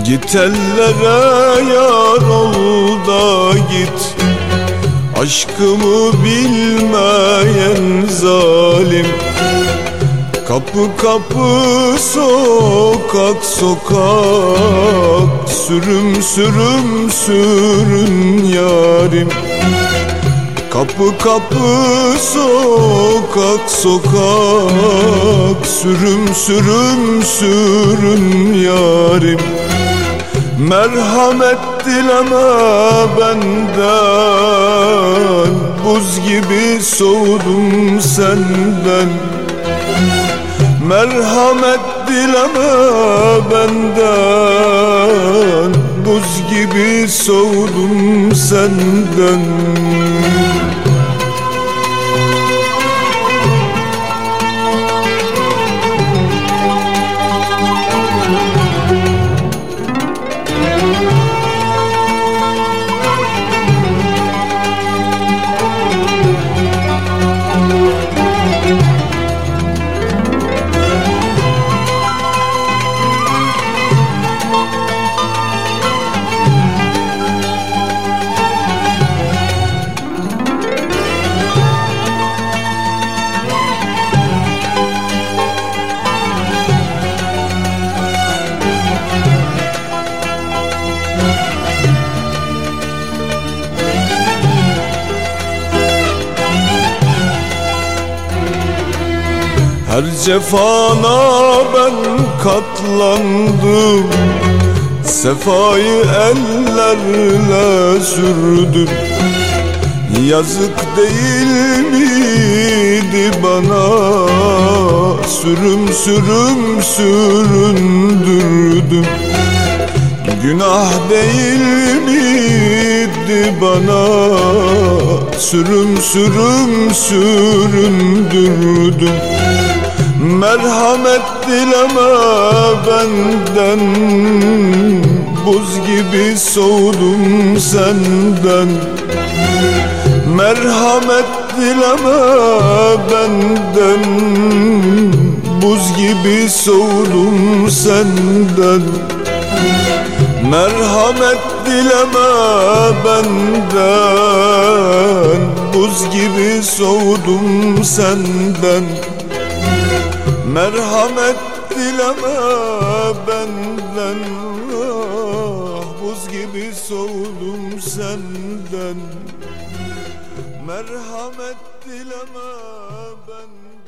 Git ellere yar ol da git, aşkımı bilmeyen zalim. Kapı kapı sokak sokak, sürüm sürüm sürün yarim. Kapı kapı sokak sokak, sürüm sürüm sürün yarim. Merhamet dileme benden, buz gibi soğudum senden. Merhamet dileme benden, buz gibi soğudum senden. Her cefana ben katlandım, sefayı ellerle sürdüm. Yazık değil miydi bana, sürüm sürüm süründürdüm. Günah değil miydi bana, sürüm sürüm süründürdüm. Merhamet dileme benden, buz gibi soğudum senden. Merhamet dileme benden, buz gibi soğudum senden. Merhamet dileme benden, buz gibi soğudum senden. Merhamet dileme benden, ah, buz gibi soğudum senden. Merhamet dileme benden.